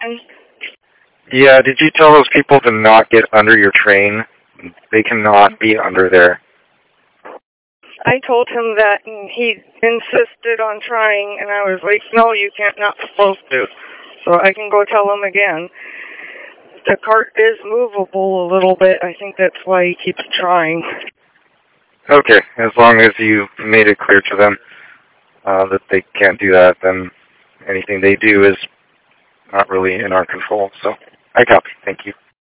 again? Yeah, did you tell those people to not get under your train? They cannot be under there. I told him that, and he insisted on trying, and I was like, no, you can't, not supposed to. So I can go tell him again. The cart is movable a little bit. I think that's why he keeps trying. Okay, as long as you made it clear to them that they can't do that, then anything they do is not really in our control. So I copy. Thank you.